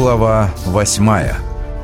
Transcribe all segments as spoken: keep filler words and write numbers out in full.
Глава восьмая.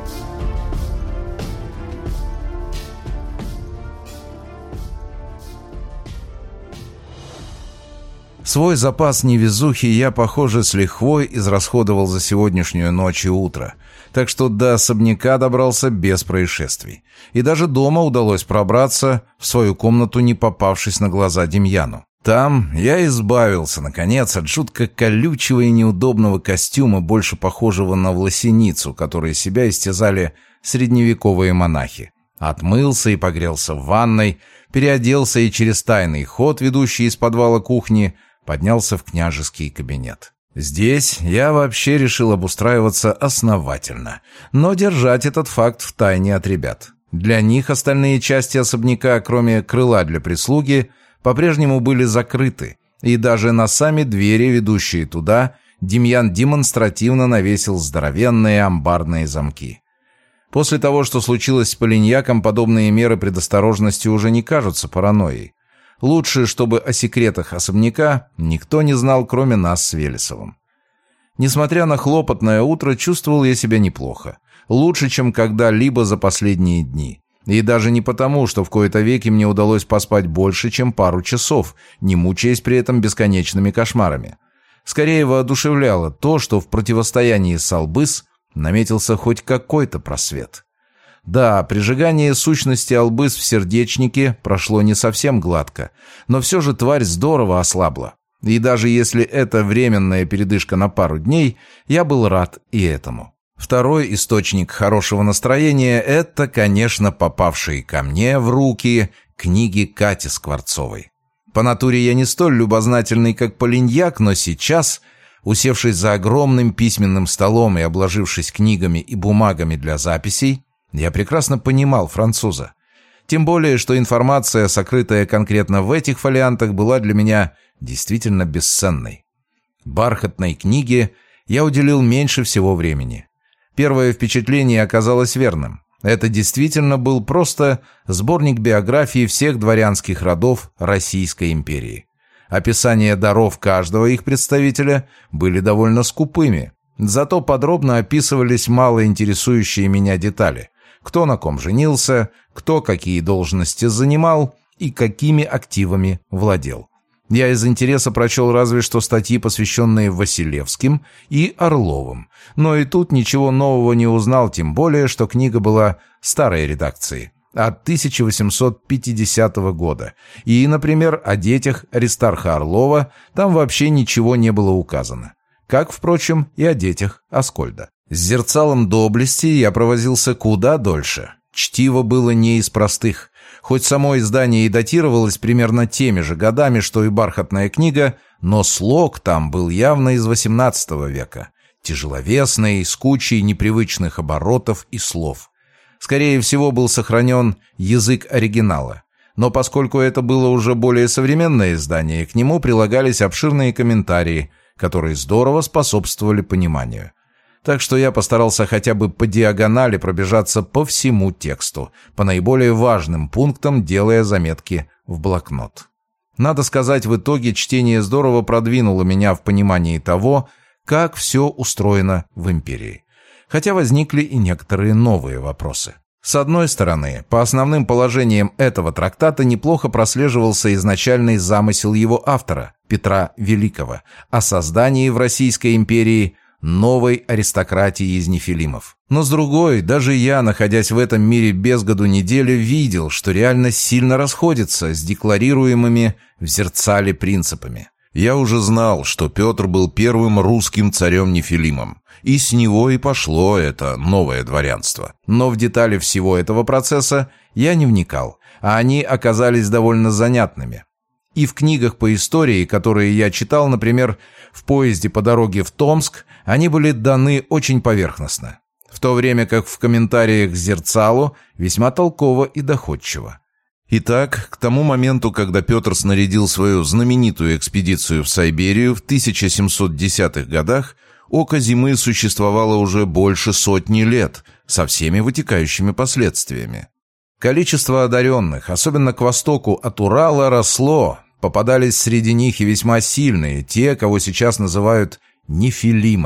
Свой запас невезухи я, похоже, с лихвой израсходовал за сегодняшнюю ночь и утро, так что до особняка добрался без происшествий. И даже дома удалось пробраться в свою комнату, не попавшись на глаза Демьяну. Там я избавился, наконец, от жутко колючего и неудобного костюма, больше похожего на власеницу, которые себя истязали средневековые монахи. Отмылся и погрелся в ванной, переоделся и через тайный ход, ведущий из подвала кухни, поднялся в княжеский кабинет. Здесь я вообще решил обустраиваться основательно, но держать этот факт в тайне от ребят. Для них остальные части особняка, кроме крыла для прислуги, по-прежнему были закрыты, и даже на сами двери, ведущие туда, Демьян демонстративно навесил здоровенные амбарные замки. После того, что случилось с Полиньяком, подобные меры предосторожности уже не кажутся паранойей. Лучше, чтобы о секретах особняка никто не знал, кроме нас с Велесовым. Несмотря на хлопотное утро, чувствовал я себя неплохо. Лучше, чем когда-либо за последние дни. И даже не потому, что в кои-то веки мне удалось поспать больше, чем пару часов, не мучаясь при этом бесконечными кошмарами. Скорее воодушевляло то, что в противостоянии с Албыс наметился хоть какой-то просвет. Да, прижигание сущности Албыс в сердечнике прошло не совсем гладко, но все же тварь здорово ослабла. И даже если это временная передышка на пару дней, я был рад и этому. Второй источник хорошего настроения – это, конечно, попавшие ко мне в руки книги Кати Скворцовой. По натуре я не столь любознательный, как Полиньяк, но сейчас, усевшись за огромным письменным столом и обложившись книгами и бумагами для записей, я прекрасно понимал француза. Тем более, что информация, сокрытая конкретно в этих фолиантах, была для меня действительно бесценной. Бархатной книге я уделил меньше всего времени. Первое впечатление оказалось верным. Это действительно был просто сборник биографий всех дворянских родов Российской империи. Описания даров каждого их представителя были довольно скупыми, зато подробно описывались мало интересующие меня детали. Кто на ком женился, кто какие должности занимал и какими активами владел. Я из интереса прочел разве что статьи, посвященные Василевским и Орловым, но и тут ничего нового не узнал, тем более, что книга была старой редакции, от тысяча восемьсот пятидесятого года, и, например, о детях Аристарха Орлова там вообще ничего не было указано, как, впрочем, и о детях Аскольда. С «Зерцалом доблести» я провозился куда дольше. Чтиво было не из простых. Хоть само издание и датировалось примерно теми же годами, что и бархатная книга, но слог там был явно из восемнадцатого века. Тяжеловесный, с кучей непривычных оборотов и слов. Скорее всего, был сохранен язык оригинала. Но поскольку это было уже более современное издание, к нему прилагались обширные комментарии, которые здорово способствовали пониманию. Так что я постарался хотя бы по диагонали пробежаться по всему тексту, по наиболее важным пунктам, делая заметки в блокнот. Надо сказать, в итоге чтение здорово продвинуло меня в понимании того, как все устроено в империи. Хотя возникли и некоторые новые вопросы. С одной стороны, по основным положениям этого трактата неплохо прослеживался изначальный замысел его автора, Петра Великого, о создании в Российской империи новой аристократии из нефилимов. Но с другой, даже я, находясь в этом мире без году недели, видел, что реальность сильно расходится с декларируемыми в Зерцале принципами. Я уже знал, что Петр был первым русским царем-нефилимом, и с него и пошло это новое дворянство. Но в детали всего этого процесса я не вникал, а они оказались довольно занятными. И в книгах по истории, которые я читал, например, «В поезде по дороге в Томск», они были даны очень поверхностно, в то время как в комментариях к «Зерцалу» весьма толково и доходчиво. Итак, к тому моменту, когда Петр снарядил свою знаменитую экспедицию в Сайберию в тысяча семьсот десятых годах, Око Зимы существовало уже больше сотни лет, со всеми вытекающими последствиями. Количество одаренных, особенно к востоку от Урала, росло. Попадались среди них и весьма сильные, те, кого сейчас называют нефилимами.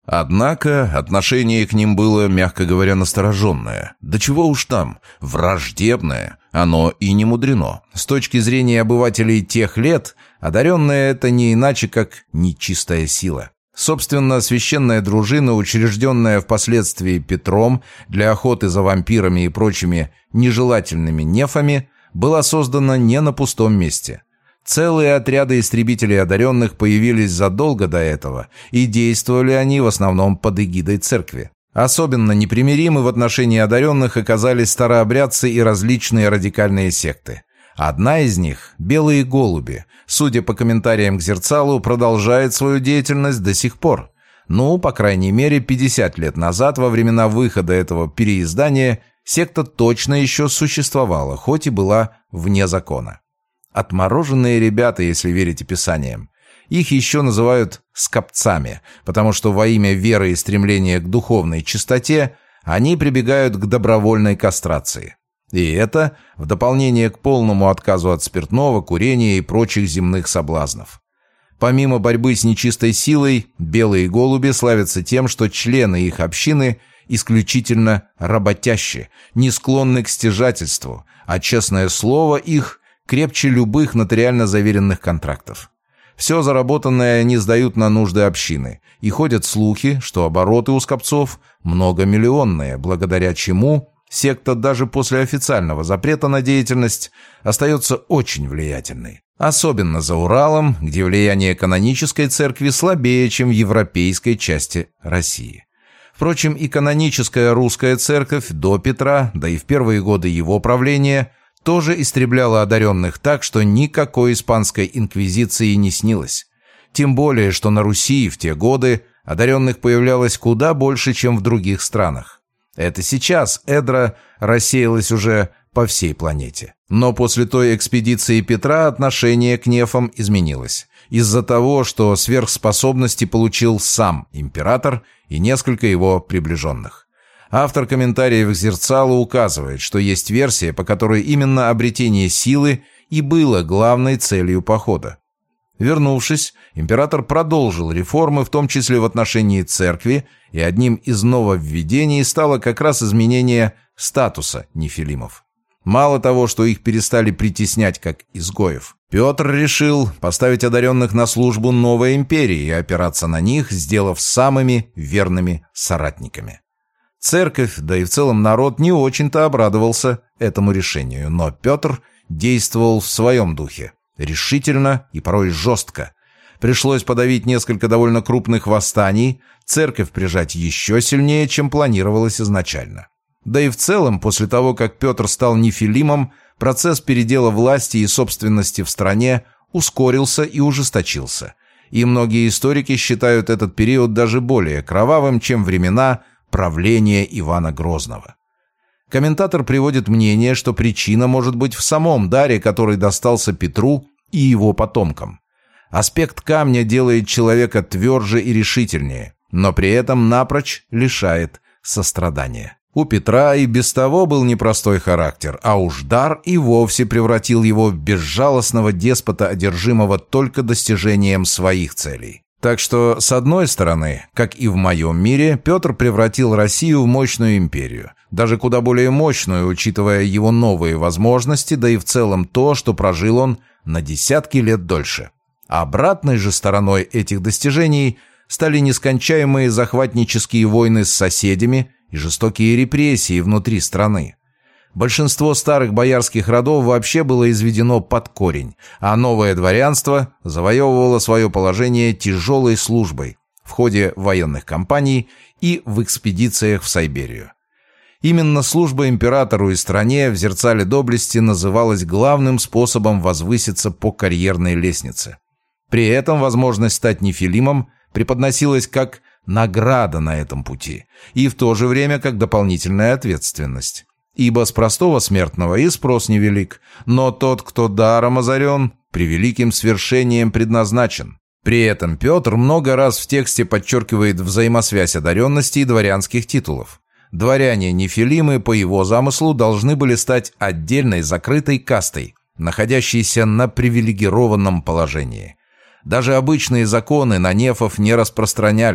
Однако отношение к ним было, мягко говоря, настороженное. Да чего уж там, враждебное. Оно и не мудрено. С точки зрения обывателей тех лет, одаренные — это не иначе, как нечистая сила. Собственно, священная дружина, учрежденная впоследствии Петром для охоты за вампирами и прочими нежелательными нефами, была создана не на пустом месте. Целые отряды истребителей одаренных появились задолго до этого, и действовали они в основном под эгидой церкви. Особенно непримиримы в отношении одаренных оказались старообрядцы и различные радикальные секты. Одна из них, «Белые голуби», судя по комментариям к «Зерцалу», продолжает свою деятельность до сих пор. Ну, по крайней мере, пятьдесят лет назад, во времена выхода этого переиздания, секта точно еще существовала, хоть и была вне закона. Отмороженные ребята, если верить описаниям. Их еще называют скопцами, потому что во имя веры и стремления к духовной чистоте они прибегают к добровольной кастрации. И это в дополнение к полному отказу от спиртного, курения и прочих земных соблазнов. Помимо борьбы с нечистой силой, белые голуби славятся тем, что члены их общины исключительно работящие, не склонны к стяжательству, а честное слово их крепче любых нотариально заверенных контрактов. Все заработанное они сдают на нужды общины, и ходят слухи, что обороты у скопцов многомиллионные, благодаря чему секта даже после официального запрета на деятельность остается очень влиятельной. Особенно за Уралом, где влияние канонической церкви слабее, чем в европейской части России. Впрочем, и каноническая русская церковь до Петра, да и в первые годы его правления, тоже истребляла одаренных так, что никакой испанской инквизиции не снилось. Тем более, что на Руси в те годы одаренных появлялось куда больше, чем в других странах. Это сейчас эдра рассеялась уже по всей планете. Но после той экспедиции Петра отношение к нефам изменилось. Из-за того, что сверхспособности получил сам император и несколько его приближенных. Автор комментариев к «Зерцалу» указывает, что есть версия, по которой именно обретение силы и было главной целью похода. Вернувшись, император продолжил реформы, в том числе в отношении церкви, и одним из нововведений стало как раз изменение статуса нефилимов. Мало того, что их перестали притеснять как изгоев, Петр решил поставить одаренных на службу новой империи и опираться на них, сделав самыми верными соратниками. Церковь, да и в целом народ не очень-то обрадовался этому решению, но Петр действовал в своем духе, решительно и порой жестко. Пришлось подавить несколько довольно крупных восстаний, церковь прижать еще сильнее, чем планировалось изначально. Да и в целом, после того, как Петр стал нефилимом, процесс передела власти и собственности в стране ускорился и ужесточился. И многие историки считают этот период даже более кровавым, чем времена правления Ивана Грозного. Комментатор приводит мнение, что причина может быть в самом даре, который достался Петру и его потомкам. Аспект камня делает человека тверже и решительнее, но при этом напрочь лишает сострадания. У Петра и без того был непростой характер, а уж дар и вовсе превратил его в безжалостного деспота, одержимого только достижением своих целей. Так что, с одной стороны, как и в моем мире, Петр превратил Россию в мощную империю. Даже куда более мощную, учитывая его новые возможности, да и в целом то, что прожил он на десятки лет дольше. Обратной же стороной этих достижений стали нескончаемые захватнические войны с соседями и жестокие репрессии внутри страны. Большинство старых боярских родов вообще было изведено под корень, а новое дворянство завоевывало свое положение тяжелой службой в ходе военных кампаний и в экспедициях в Сайберию. Именно служба императору и стране в «Зерцале доблести» называлась главным способом возвыситься по карьерной лестнице. При этом возможность стать нефилимом преподносилась как награда на этом пути и в то же время как дополнительная ответственность. Ибо с простого смертного и спрос невелик, но тот, кто даром озарен, превеликим свершением предназначен. При этом Петр много раз в тексте подчеркивает взаимосвязь одаренности и дворянских титулов. Дворяне-нефилимы, по его замыслу, должны были стать отдельной закрытой кастой, находящейся на привилегированном положении. Даже обычные законы на нефов не распространялись,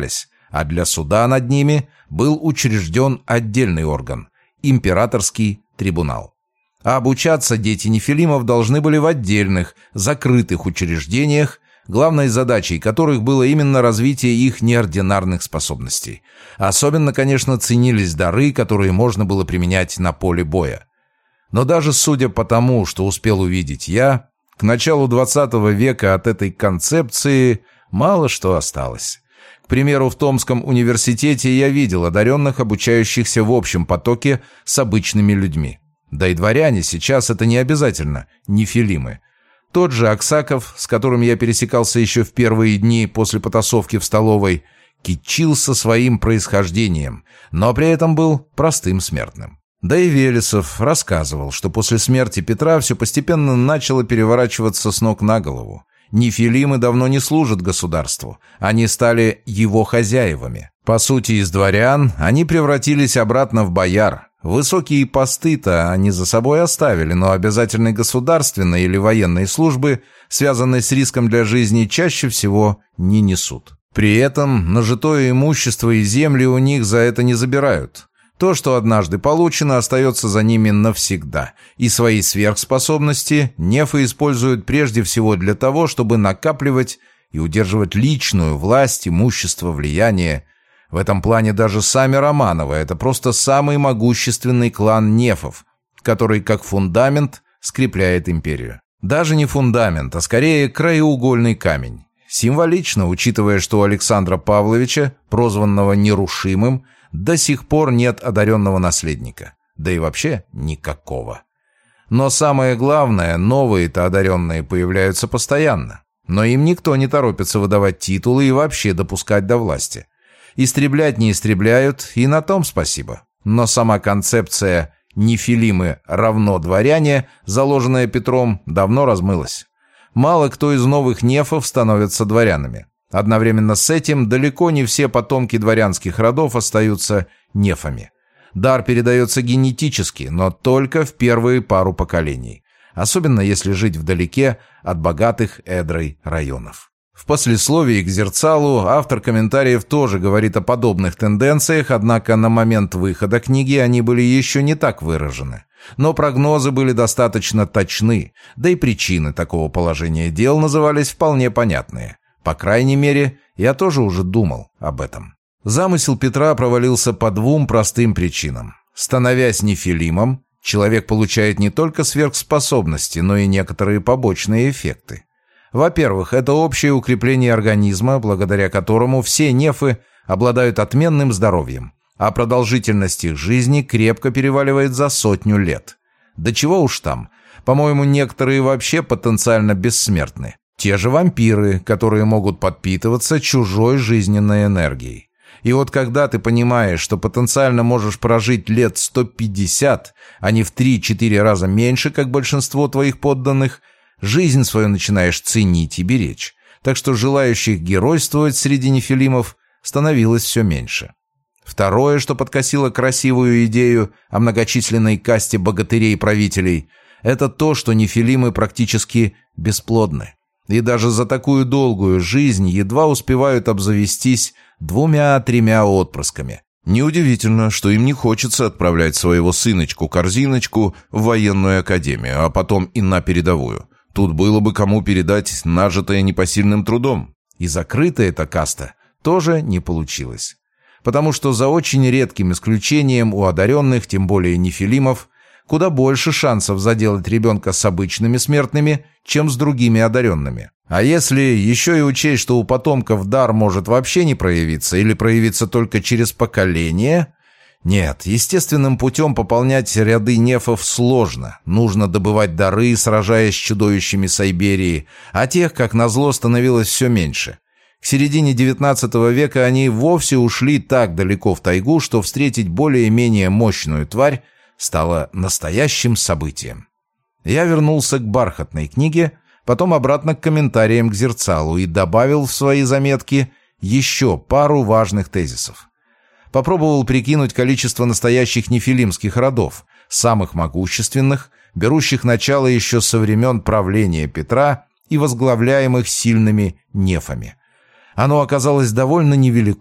а для суда над ними был учрежден отдельный орган – императорский трибунал. А обучаться дети нефилимов должны были в отдельных, закрытых учреждениях, главной задачей которых было именно развитие их неординарных способностей. Особенно, конечно, ценились дары, которые можно было применять на поле боя. Но даже судя по тому, что успел увидеть я, к началу двадцатого века от этой концепции мало что осталось. К примеру, в Томском университете я видел одаренных, обучающихся в общем потоке с обычными людьми. Да и дворяне сейчас это не обязательно нефилимы. Тот же Аксаков, с которым я пересекался еще в первые дни после потасовки в столовой, кичился своим происхождением, но при этом был простым смертным. Да и Велесов рассказывал, что после смерти Петра все постепенно начало переворачиваться с ног на голову. Нефилимы давно не служат государству, они стали его хозяевами. По сути, из дворян они превратились обратно в бояр. Высокие посты-то они за собой оставили, но обязательной государственной или военной службы, связанной с риском для жизни, чаще всего не несут. При этом нажитое имущество и земли у них за это не забирают. То, что однажды получено, остается за ними навсегда, и свои сверхспособности нефы используют прежде всего для того, чтобы накапливать и удерживать личную власть, имущество, влияние. В этом плане даже сами Романовы – это просто самый могущественный клан нефов, который как фундамент скрепляет империю. Даже не фундамент, а скорее краеугольный камень. Символично, учитывая, что у Александра Павловича, прозванного Нерушимым, до сих пор нет одаренного наследника. Да и вообще никакого. Но самое главное, новые-то одаренные появляются постоянно. Но им никто не торопится выдавать титулы и вообще допускать до власти. Истреблять не истребляют, и на том спасибо. Но сама концепция «нефилимы равно дворяне», заложенная Петром, давно размылась. Мало кто из новых нефов становятся дворянами. Одновременно с этим далеко не все потомки дворянских родов остаются нефами. Дар передается генетически, но только в первые пару поколений. Особенно если жить вдалеке от богатых эдрой районов. В послесловии к «Зерцалу» автор комментариев тоже говорит о подобных тенденциях, однако на момент выхода книги они были еще не так выражены. Но прогнозы были достаточно точны, да и причины такого положения дел назывались вполне понятные. По крайней мере, я тоже уже думал об этом. Замысел Петра провалился по двум простым причинам. Становясь нефилимом, человек получает не только сверхспособности, но и некоторые побочные эффекты. Во-первых, это общее укрепление организма, благодаря которому все нефы обладают отменным здоровьем, а продолжительность их жизни крепко переваливает за сотню лет. Да чего уж там, по-моему, некоторые вообще потенциально бессмертны. Те же вампиры, которые могут подпитываться чужой жизненной энергией. И вот когда ты понимаешь, что потенциально можешь прожить лет сто пятьдесят, а не в три-четыре раза меньше, как большинство твоих подданных, жизнь свою начинаешь ценить и беречь. Так что желающих геройствовать среди нефилимов становилось все меньше. Второе, что подкосило красивую идею о многочисленной касте богатырей-правителей, это то, что нефилимы практически бесплодны. И даже за такую долгую жизнь едва успевают обзавестись двумя-тремя отпрысками. Неудивительно, что им не хочется отправлять своего сыночку-корзиночку в военную академию, а потом и на передовую. Тут было бы кому передать нажитое непосильным трудом. И закрытая эта каста тоже не получилась. Потому что за очень редким исключением у одаренных, тем более нефилимов, куда больше шансов заделать ребенка с обычными смертными, чем с другими одаренными. А если еще и учесть, что у потомков дар может вообще не проявиться или проявиться только через поколение... Нет, естественным путем пополнять ряды нефов сложно. Нужно добывать дары, сражаясь с чудовищами Сайберии, а тех, как назло, становилось все меньше. К середине девятнадцатого века они вовсе ушли так далеко в тайгу, что встретить более-менее мощную тварь стало настоящим событием. Я вернулся к бархатной книге, потом обратно к комментариям к «Зерцалу» и добавил в свои заметки еще пару важных тезисов. Попробовал прикинуть количество настоящих нефилимских родов, самых могущественных, берущих начало еще со времен правления Петра и возглавляемых сильными нефами. Оно оказалось довольно невелико.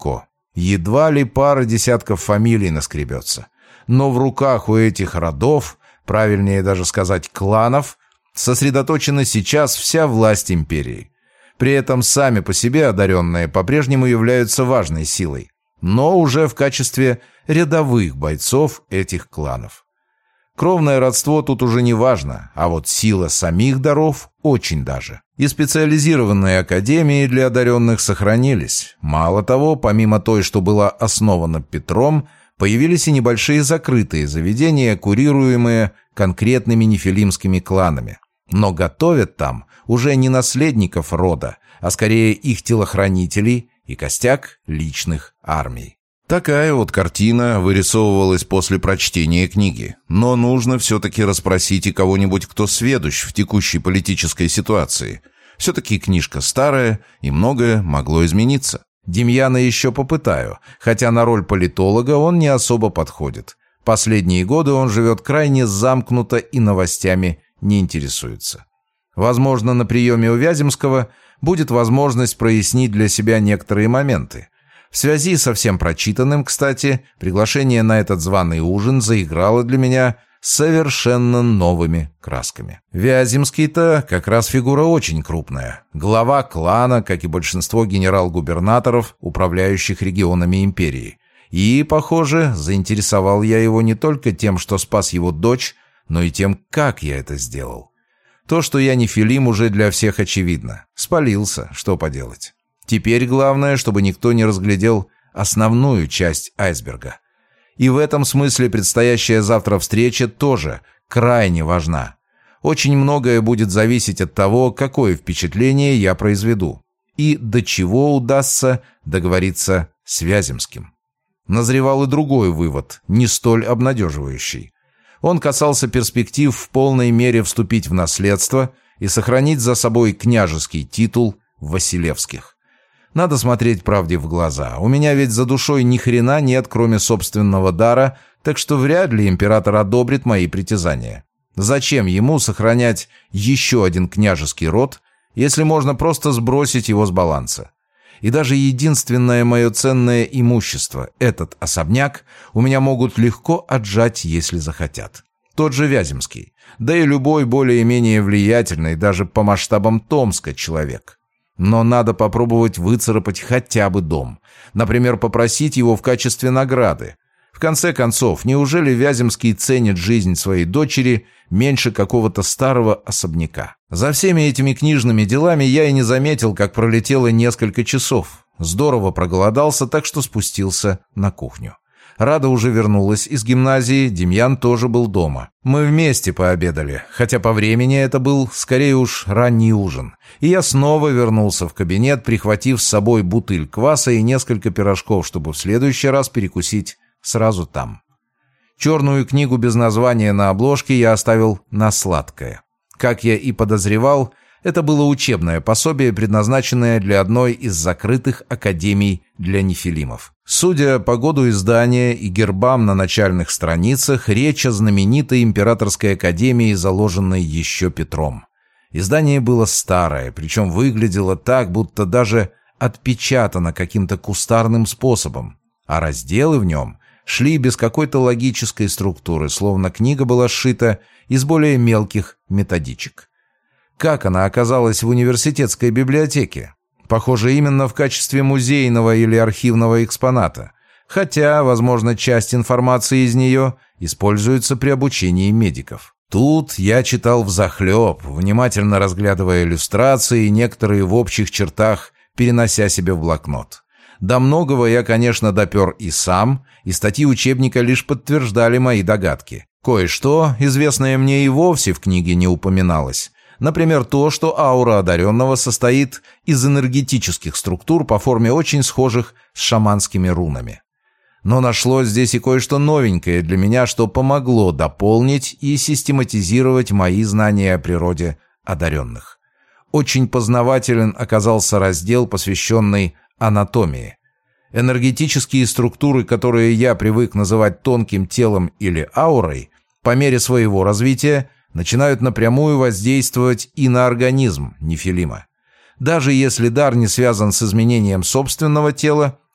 Едва ли пара десятков фамилий наскребется. Но в руках у этих родов, правильнее даже сказать кланов, сосредоточена сейчас вся власть империи. При этом сами по себе одаренные по-прежнему являются важной силой, но уже в качестве рядовых бойцов этих кланов. Кровное родство тут уже не важно, а вот сила самих даров очень даже. И специализированные академии для одаренных сохранились. Мало того, помимо той, что была основана Петром, появились и небольшие закрытые заведения, курируемые конкретными нефилимскими кланами. Но готовят там уже не наследников рода, а скорее их телохранителей и костяк личных армий. Такая вот картина вырисовывалась после прочтения книги. Но нужно все-таки расспросить и кого-нибудь, кто сведущ в текущей политической ситуации. Все-таки книжка старая, и многое могло измениться. Демьяна еще попытаю, хотя на роль политолога он не особо подходит. Последние годы он живет крайне замкнуто и новостями не интересуется. Возможно, на приеме у Вяземского будет возможность прояснить для себя некоторые моменты. В связи со всем прочитанным, кстати, приглашение на этот званый ужин заиграло для меня совершенно новыми красками. Вяземский-то как раз фигура очень крупная. Глава клана, как и большинство генерал-губернаторов, управляющих регионами империи. И, похоже, заинтересовал я его не только тем, что спас его дочь, но и тем, как я это сделал. То, что я нефилим, уже для всех очевидно. Спалился, что поделать. Теперь главное, чтобы никто не разглядел основную часть айсберга. И в этом смысле предстоящая завтра встреча тоже крайне важна. Очень многое будет зависеть от того, какое впечатление я произведу. И до чего удастся договориться с Вяземским. Назревал и другой вывод, не столь обнадеживающий. Он касался перспектив в полной мере вступить в наследство и сохранить за собой княжеский титул Василевских. Надо смотреть правде в глаза. У меня ведь за душой ни хрена нет, кроме собственного дара, так что вряд ли император одобрит мои притязания. Зачем ему сохранять еще один княжеский род, если можно просто сбросить его с баланса? И даже единственное мое ценное имущество, этот особняк, у меня могут легко отжать, если захотят. Тот же Вяземский, да и любой более-менее влиятельный, даже по масштабам Томска, человек. Но надо попробовать выцарапать хотя бы дом. Например, попросить его в качестве награды. В конце концов, неужели Вяземский ценит жизнь своей дочери меньше какого-то старого особняка? За всеми этими книжными делами я и не заметил, как пролетело несколько часов. Здорово проголодался, так что спустился на кухню. Рада уже вернулась из гимназии, Демьян тоже был дома. Мы вместе пообедали, хотя по времени это был скорее уж ранний ужин. И я снова вернулся в кабинет, прихватив с собой бутыль кваса и несколько пирожков, чтобы в следующий раз перекусить сразу там. Черную книгу без названия на обложке я оставил на сладкое. Как я и подозревал, это было учебное пособие, предназначенное для одной из закрытых академий для нефилимов. Судя по году издания и гербам на начальных страницах, речь о знаменитой императорской академии, заложенной еще Петром. Издание было старое, причем выглядело так, будто даже отпечатано каким-то кустарным способом, а разделы в нем шли без какой-то логической структуры, словно книга была сшита из более мелких методичек. Как она оказалась в университетской библиотеке? Похоже, именно в качестве музейного или архивного экспоната. Хотя, возможно, часть информации из нее используется при обучении медиков. Тут я читал взахлеб, внимательно разглядывая иллюстрации и некоторые в общих чертах перенося себе в блокнот. До многого я, конечно, допер и сам, и статьи учебника лишь подтверждали мои догадки. Кое-что, известное мне, и вовсе в книге не упоминалось. Например, то, что аура одаренного состоит из энергетических структур по форме очень схожих с шаманскими рунами. Но нашлось здесь и кое-что новенькое для меня, что помогло дополнить и систематизировать мои знания о природе одаренных. Очень познавателен оказался раздел, посвященный анатомии. Энергетические структуры, которые я привык называть тонким телом или аурой, по мере своего развития начинают напрямую воздействовать и на организм нефилима. Даже если дар не связан с изменением собственного тела,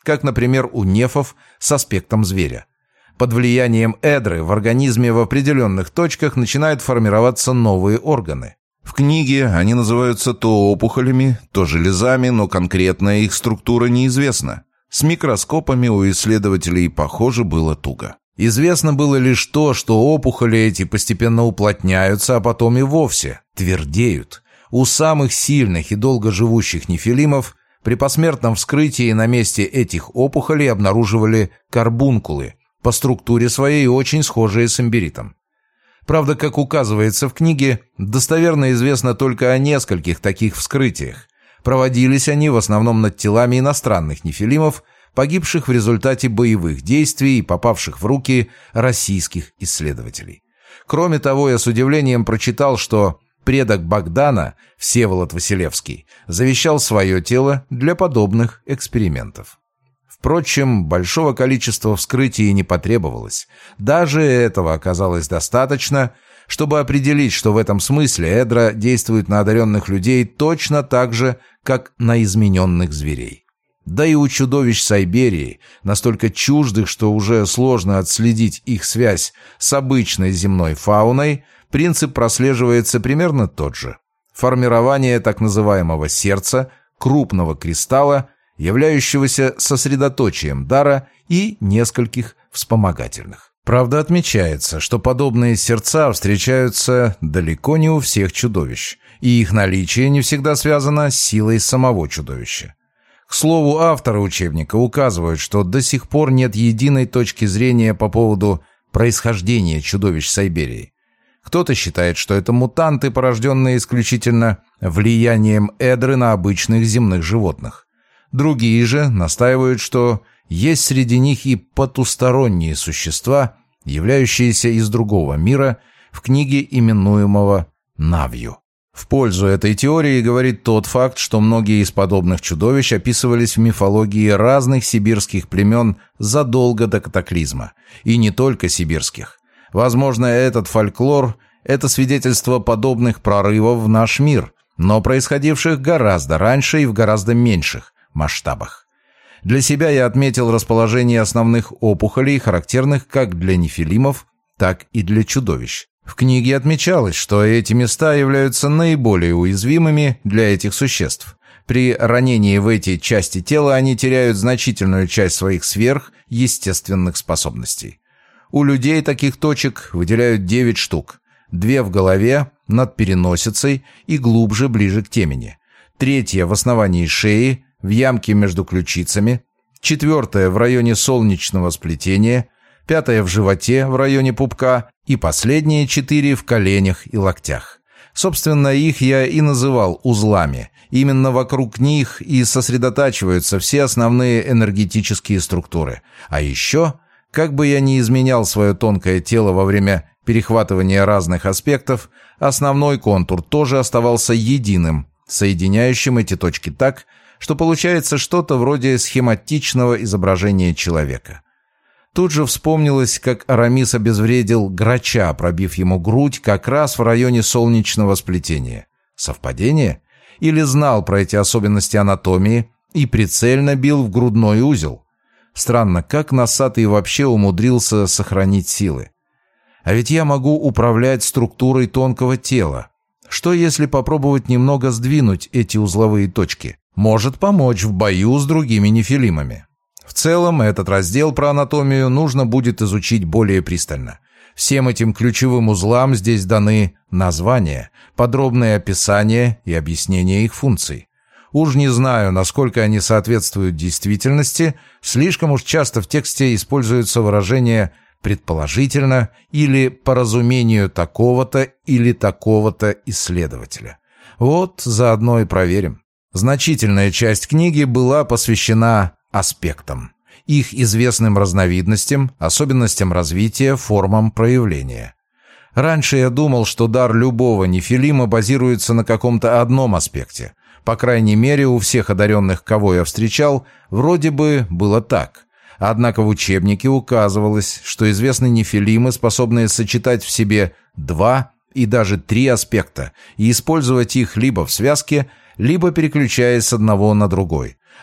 как, например, у нефов с аспектом зверя. Под влиянием эдры в организме в определенных точках начинают формироваться новые органы. В книге они называются то опухолями, то железами, но конкретная их структура неизвестна. С микроскопами у исследователей, похоже, было туго. Известно было лишь то, что опухоли эти постепенно уплотняются, а потом и вовсе твердеют. У самых сильных и долгоживущих нефилимов при посмертном вскрытии на месте этих опухолей обнаруживали карбункулы, по структуре своей очень схожие с имбиритом. Правда, как указывается в книге, достоверно известно только о нескольких таких вскрытиях. Проводились они в основном над телами иностранных нефилимов, погибших в результате боевых действий и попавших в руки российских исследователей. Кроме того, я с удивлением прочитал, что предок Богдана, Всеволод Василевский, завещал свое тело для подобных экспериментов. Впрочем, большого количества вскрытий не потребовалось. Даже этого оказалось достаточно, чтобы определить, что в этом смысле эдра действует на одаренных людей точно так же, как на измененных зверей. Да и у чудовищ Сайберии, настолько чуждых, что уже сложно отследить их связь с обычной земной фауной, принцип прослеживается примерно тот же. Формирование так называемого сердца, крупного кристалла, являющегося сосредоточием дара и нескольких вспомогательных. Правда, отмечается, что подобные сердца встречаются далеко не у всех чудовищ, и их наличие не всегда связано с силой самого чудовища. К слову, авторы учебника указывают, что до сих пор нет единой точки зрения по поводу происхождения чудовищ Сайберии. Кто-то считает, что это мутанты, порожденные исключительно влиянием эдры на обычных земных животных. Другие же настаивают, что есть среди них и потусторонние существа, являющиеся из другого мира, в книге именуемого Навью. В пользу этой теории говорит тот факт, что многие из подобных чудовищ описывались в мифологии разных сибирских племен задолго до катаклизма, и не только сибирских. Возможно, этот фольклор – это свидетельство подобных прорывов в наш мир, но происходивших гораздо раньше и в гораздо меньших масштабах. Для себя я отметил расположение основных опухолей, характерных как для нефилимов, так и для чудовищ. В книге отмечалось, что эти места являются наиболее уязвимыми для этих существ. При ранении в эти части тела они теряют значительную часть своих сверхъестественных способностей. У людей таких точек выделяют девять штук. Две в голове, над переносицей и глубже ближе к темени. Третья в основании шеи, в ямке между ключицами, четвертая в районе солнечного сплетения, пятая в животе в районе пупка и последние четыре в коленях и локтях. Собственно, их я и называл узлами. Именно вокруг них и сосредотачиваются все основные энергетические структуры. А еще, как бы я ни изменял свое тонкое тело во время перехватывания разных аспектов, основной контур тоже оставался единым, соединяющим эти точки так, что получается что-то вроде схематичного изображения человека. Тут же вспомнилось, как Арамис обезвредил грача, пробив ему грудь как раз в районе солнечного сплетения. Совпадение? Или знал про эти особенности анатомии и прицельно бил в грудной узел? Странно, как носатый вообще умудрился сохранить силы. А ведь я могу управлять структурой тонкого тела. Что если попробовать немного сдвинуть эти узловые точки? Может помочь в бою с другими нефилимами. В целом, этот раздел про анатомию нужно будет изучить более пристально. Всем этим ключевым узлам здесь даны названия, подробное описание и объяснение их функций. Уж не знаю, насколько они соответствуют действительности, слишком уж часто в тексте используются выражения «предположительно» или «по разумению такого-то» или «такого-то исследователя». Вот заодно и проверим. Значительная часть книги была посвящена аспектам, их известным разновидностям, особенностям развития, формам проявления. Раньше я думал, что дар любого нефилима базируется на каком-то одном аспекте. По крайней мере, у всех одаренных, кого я встречал, вроде бы было так. Однако в учебнике указывалось, что известны нефилимы, способные сочетать в себе два и даже три аспекта и использовать их либо в связке, либо переключаясь с одного на другой.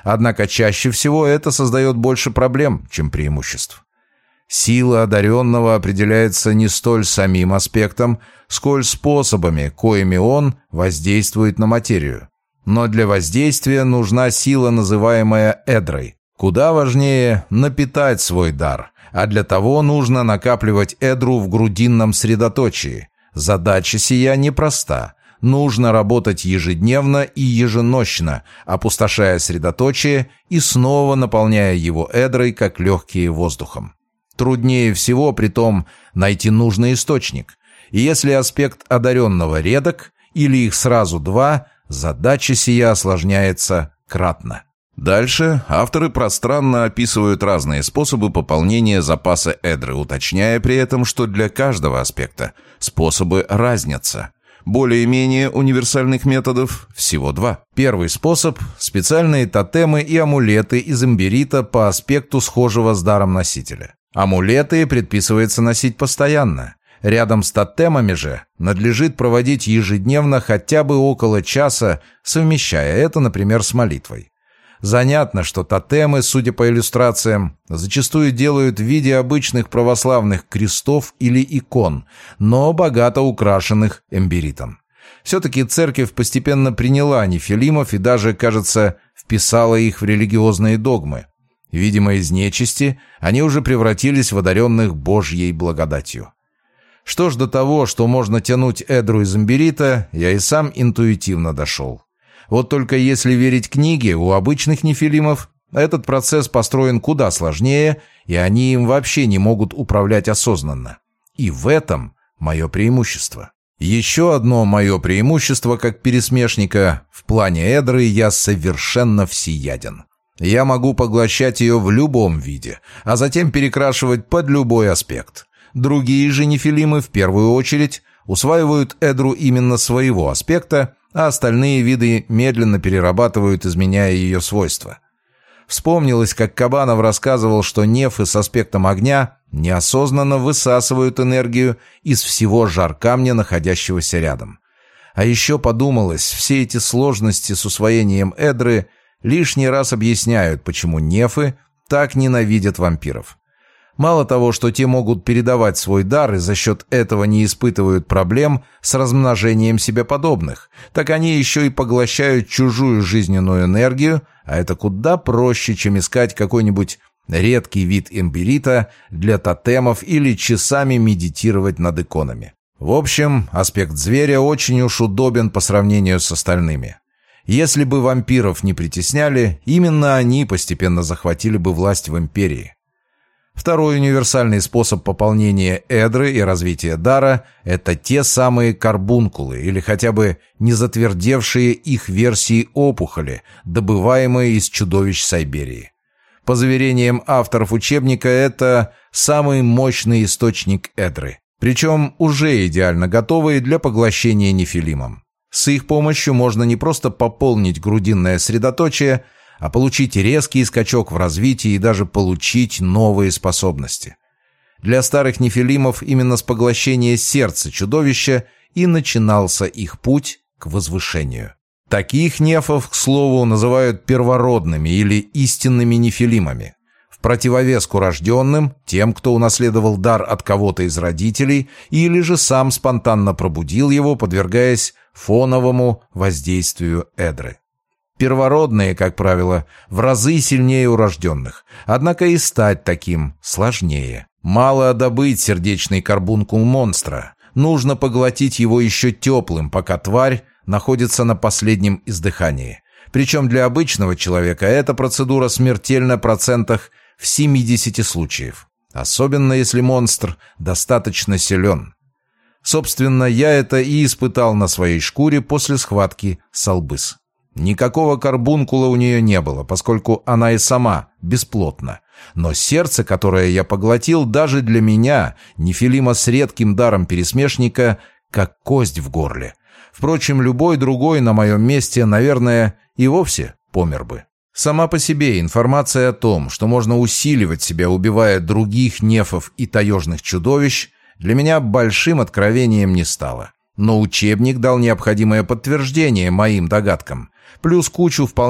Однако чаще всего это создает больше проблем, чем преимуществ. Сила одаренного определяется не столь самим аспектом, сколь способами, коими он воздействует на материю. Но для воздействия нужна сила, называемая эдрой. Куда важнее напитать свой дар, а для того нужно накапливать эдру в грудинном средоточии. Задача сия непроста. Нужно работать ежедневно и еженощно, опустошая средоточие и снова наполняя его эдрой, как легкие воздухом. Труднее всего, притом, найти нужный источник. И если аспект одаренного редок, или их сразу два, задача сия осложняется кратно. Дальше авторы пространно описывают разные способы пополнения запаса эдры, уточняя при этом, что для каждого аспекта способы разнятся. Более-менее универсальных методов всего два. Первый способ – специальные тотемы и амулеты из имбирита по аспекту схожего с даром носителя. Амулеты предписывается носить постоянно. Рядом с тотемами же надлежит проводить ежедневно хотя бы около часа, совмещая это, например, с молитвой. Занятно, что тотемы, судя по иллюстрациям, зачастую делают в виде обычных православных крестов или икон, но богато украшенных эмбиритом. Все-таки церковь постепенно приняла нефилимов и даже, кажется, вписала их в религиозные догмы. Видимо, из нечисти они уже превратились в одаренных Божьей благодатью. Что ж до того, что можно тянуть эдру из имбирита, я и сам интуитивно дошел. Вот только если верить книге, у обычных нефилимов этот процесс построен куда сложнее, и они им вообще не могут управлять осознанно. И в этом мое преимущество. Еще одно мое преимущество как пересмешника: в плане эдры я совершенно всеяден. Я могу поглощать ее в любом виде, а затем перекрашивать под любой аспект. Другие же нефилимы в первую очередь усваивают эдру именно своего аспекта, а остальные виды медленно перерабатывают, изменяя ее свойства. Вспомнилось, как Кабанов рассказывал, что нефы с аспектом огня неосознанно высасывают энергию из всего жар-камня, находящегося рядом. А еще подумалось, все эти сложности с усвоением эдры лишний раз объясняют, почему нефы так ненавидят вампиров. Мало того, что те могут передавать свой дар и за счет этого не испытывают проблем с размножением себе подобных, так они еще и поглощают чужую жизненную энергию, а это куда проще, чем искать какой-нибудь редкий вид имбирита для тотемов или часами медитировать над иконами. В общем, аспект зверя очень уж удобен по сравнению с остальными. Если бы вампиров не притесняли, именно они постепенно захватили бы власть в империи. Второй универсальный способ пополнения эдры и развития дара – это те самые карбункулы или хотя бы незатвердевшие их версии опухоли, добываемые из чудовищ Сайберии. По заверениям авторов учебника, это самый мощный источник эдры, причем уже идеально готовые для поглощения нефилимом. С их помощью можно не просто пополнить грудинное средоточие, а получить резкий скачок в развитии и даже получить новые способности. Для старых нефилимов именно с поглощения сердца чудовища и начинался их путь к возвышению. Таких нефов, к слову, называют первородными или истинными нефилимами. В противовес к урожденным, тем, кто унаследовал дар от кого-то из родителей или же сам спонтанно пробудил его, подвергаясь фоновому воздействию эдры. Первородные, как правило, в разы сильнее урожденных, однако и стать таким сложнее. Мало добыть сердечный карбункул монстра, нужно поглотить его еще теплым, пока тварь находится на последнем издыхании. Причем для обычного человека эта процедура смертельна в процентах в семидесяти случаев, особенно если монстр достаточно силен. Собственно, я это и испытал на своей шкуре после схватки с Албыс. Никакого карбункула у нее не было, поскольку она и сама бесплотна. Но сердце, которое я поглотил, даже для меня, нефилима с редким даром пересмешника, как кость в горле. Впрочем, любой другой на моем месте, наверное, и вовсе помер бы. Сама по себе информация о том, что можно усиливать себя, убивая других нефов и таежных чудовищ, для меня большим откровением не стала. Но учебник дал необходимое подтверждение моим догадкам, плюс кучу вполне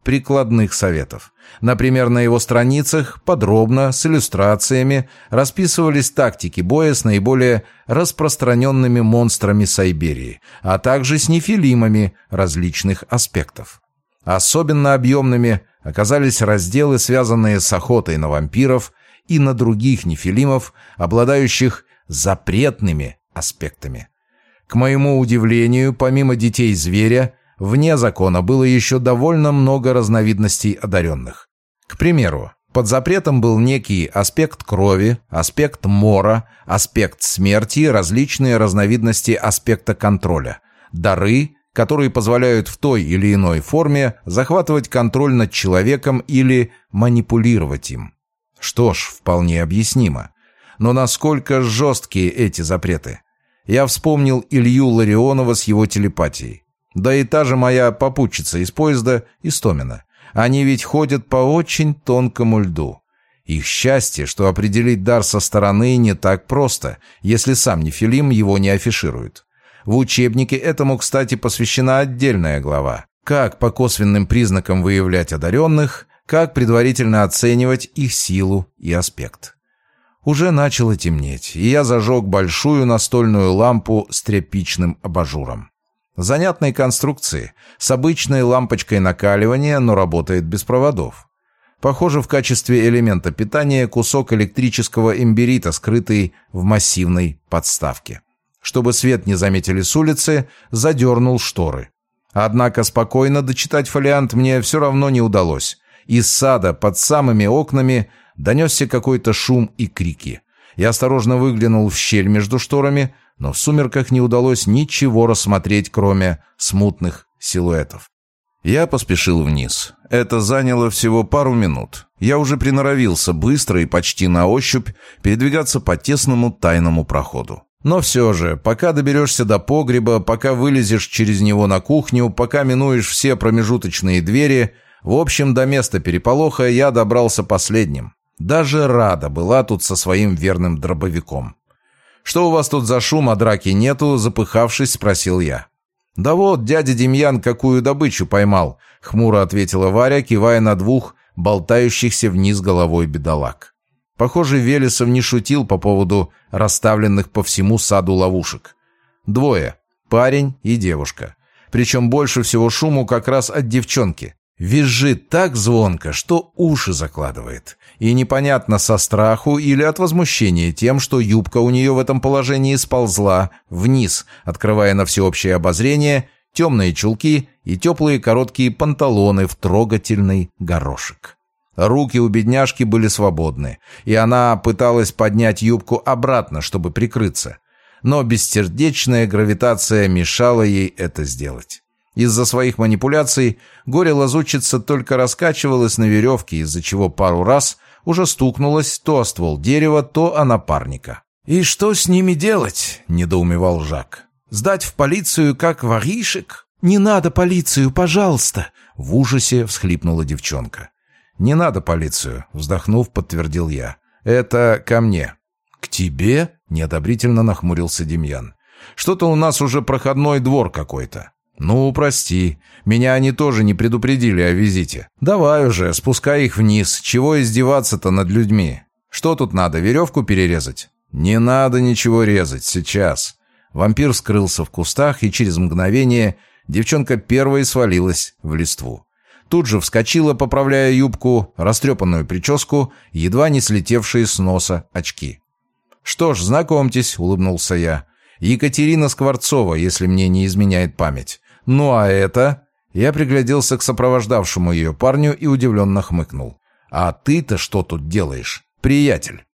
прикладных советов. Например, на его страницах подробно, с иллюстрациями, расписывались тактики боя с наиболее распространенными монстрами Сайберии, а также с нефилимами различных аспектов. Особенно объемными оказались разделы, связанные с охотой на вампиров и на других нефилимов, обладающих запретными аспектами. К моему удивлению, помимо детей зверя, вне закона было еще довольно много разновидностей одаренных. К примеру, под запретом был некий аспект крови, аспект мора, аспект смерти и различные разновидности аспекта контроля, дары, которые позволяют в той или иной форме захватывать контроль над человеком или манипулировать им. Что ж, вполне объяснимо. Но насколько жесткие эти запреты? Я вспомнил Илью Ларионова с его телепатией. Да и та же моя попутчица из поезда, Истомина. Они ведь ходят по очень тонкому льду. Их счастье, что определить дар со стороны не так просто, если сам нефилим его не афиширует. В учебнике этому, кстати, посвящена отдельная глава. Как по косвенным признакам выявлять одаренных, как предварительно оценивать их силу и аспект. Уже начало темнеть, и я зажег большую настольную лампу с тряпичным абажуром. Занятной конструкции, с обычной лампочкой накаливания, но работает без проводов. Похоже, в качестве элемента питания кусок электрического имбирита, скрытый в массивной подставке. Чтобы свет не заметили с улицы, задернул шторы. Однако спокойно дочитать фолиант мне все равно не удалось. Из сада под самыми окнами донесся какой-то шум и крики. Я осторожно выглянул в щель между шторами, но в сумерках не удалось ничего рассмотреть, кроме смутных силуэтов. Я поспешил вниз. Это заняло всего пару минут. Я уже приноровился быстро и почти на ощупь передвигаться по тесному тайному проходу. Но все же, пока доберешься до погреба, пока вылезешь через него на кухню, пока минуешь все промежуточные двери, в общем, до места переполоха я добрался последним. Даже Рада была тут со своим верным дробовиком. «Что у вас тут за шум, а драки нету?» — запыхавшись, спросил я. «Да вот, дядя Демьян какую добычу поймал», — хмуро ответила Варя, кивая на двух болтающихся вниз головой бедолаг. Похоже, Велесов не шутил по поводу расставленных по всему саду ловушек. Двое — парень и девушка. Причем больше всего шуму как раз от девчонки. Визжит так звонко, что уши закладывает. И непонятно, со страху или от возмущения тем, что юбка у нее в этом положении сползла вниз, открывая на всеобщее обозрение темные чулки и теплые короткие панталоны в трогательный горошек. Руки у бедняжки были свободны, и она пыталась поднять юбку обратно, чтобы прикрыться. Но бессердечная гравитация мешала ей это сделать. Из-за своих манипуляций горе-лазутчица только раскачивалась на веревке, из-за чего пару раз уже стукнулась то о ствол дерева, то о напарника. «И что с ними делать?» — недоумевал Жак. «Сдать в полицию, как воришек?» «Не надо полицию, пожалуйста!» — в ужасе всхлипнула девчонка. «Не надо полицию», — вздохнув, подтвердил я. «Это ко мне». «К тебе?» — неодобрительно нахмурился Демьян. «Что-то у нас уже проходной двор какой-то». «Ну, прости, меня они тоже не предупредили о визите. Давай уже, спускай их вниз, чего издеваться-то над людьми? Что тут надо, веревку перерезать?» «Не надо ничего резать, сейчас». Вампир скрылся в кустах, и через мгновение девчонка первой свалилась в листву. Тут же вскочила, поправляя юбку, растрепанную прическу, едва не слетевшие с носа очки. «Что ж, знакомьтесь», — улыбнулся я. «Екатерина Скворцова, если мне не изменяет память. Ну а это...» Я пригляделся к сопровождавшему ее парню и удивленно хмыкнул. «А ты-то что тут делаешь, приятель?»